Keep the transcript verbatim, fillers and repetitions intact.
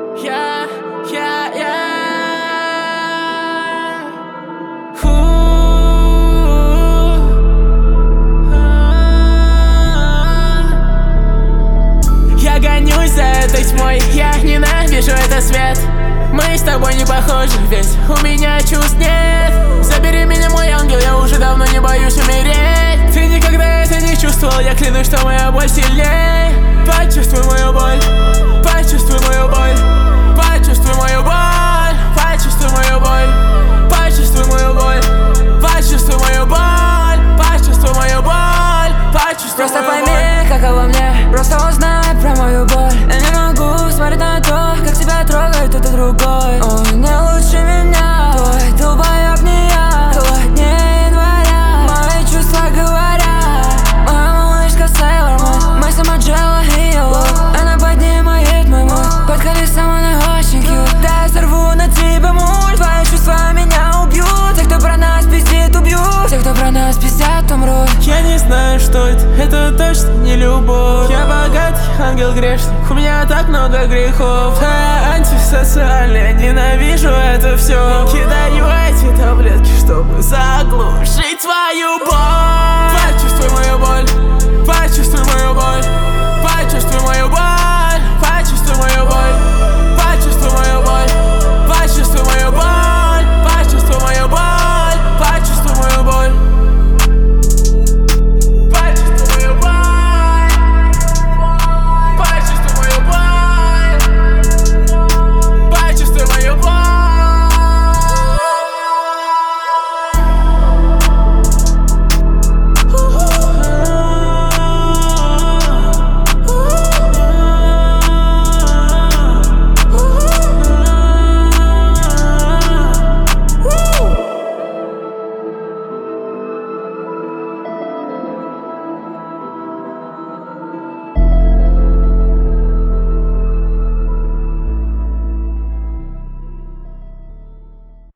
Я, я, я. Фу. Я гонюсь за этой тьмой, я ненавижу этот свет. Мы с тобой не похожи, ведь у меня чувств нет. Забери меня, мой ангел, я уже давно не боюсь умереть. Ты никогда это не чувствовал, я клянусь, что моя боль сильней. Почувствуй мою боль, почувствуй мою боль, почувствуй мою боль, почувствуй мою боль, почувствуй мою боль, почувствуй мою боль, почувствуй мою боль, почувствуй. Просто пойми, каково мне, просто узнай про мою боль. Я не могу смотреть на то, как тебя трогает кто-то другой. Он не лучше меня, твой долбоёб не я. Холоднее января, мои чувства говорят. Моя малышка Sailor Moon, мы сама Джелла и Йеллоу. Она поднимает мой мод, под колесом она очень кьют. Да я сорву на тебя мульт, твои чувства меня убьют. Те, кто про нас пиздит, убьют. Те, кто про нас пиздят, умрут. Я не знаю, что это, это точно не любовь. Я богатый ангел грешник, у меня так много грехов. Я антисоциальный, ненавижу это все. Кидаю эти таблетки, чтобы заглушить твою боль. Почувствуй мою боль, почувствуй мою боль, почувствуй мою боль.